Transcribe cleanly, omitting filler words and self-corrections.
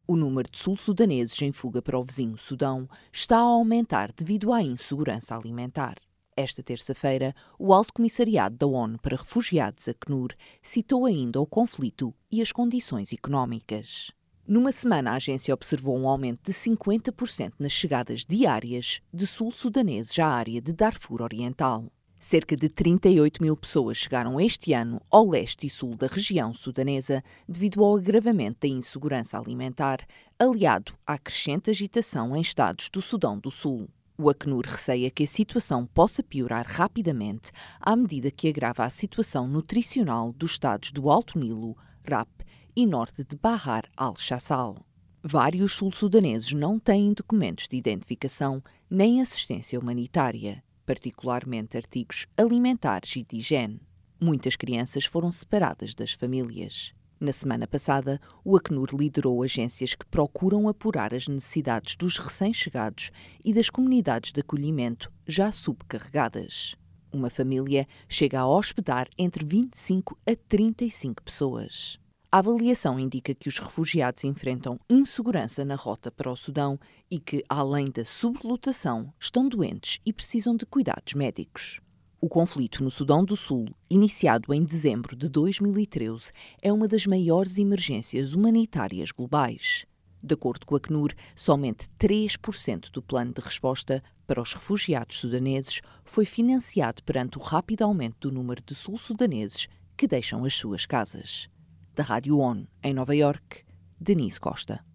O número de sul-sudaneses em fuga para o vizinho Sudão está a aumentar devido à insegurança alimentar. Esta terça-feira, o Alto Comissariado da ONU para Refugiados, ACNUR, citou ainda o conflito e as condições económicas. Numa semana, a agência observou um aumento de 50% nas chegadas diárias de sul-sudaneses à área de Darfur Oriental. Cerca de 38 mil pessoas chegaram este ano ao leste e sul da região sudanesa devido ao agravamento da insegurança alimentar, aliado à crescente agitação em estados do Sudão do Sul. O ACNUR receia que a situação possa piorar rapidamente à medida que agrava a situação nutricional dos estados do Alto Nilo, Rap e norte de Bahar al-Shassal. Vários sul-sudaneses não têm documentos de identificação nem assistência humanitária, particularmente artigos alimentares e de higiene. Muitas crianças foram separadas das famílias. Na semana passada, o ACNUR liderou agências que procuram apurar as necessidades dos recém-chegados e das comunidades de acolhimento já subcarregadas. Uma família chega a hospedar entre 25 a 35 pessoas. A avaliação indica que os refugiados enfrentam insegurança na rota para o Sudão e que, além da sublotação, estão doentes e precisam de cuidados médicos. O conflito no Sudão do Sul, iniciado em dezembro de 2013, é uma das maiores emergências humanitárias globais. De acordo com a ACNUR, somente 3% do plano de resposta para os refugiados sudaneses foi financiado perante o rápido aumento do número de sul-sudaneses que deixam as suas casas. Da Rádio ONU, em Nova Iorque, Denise Costa.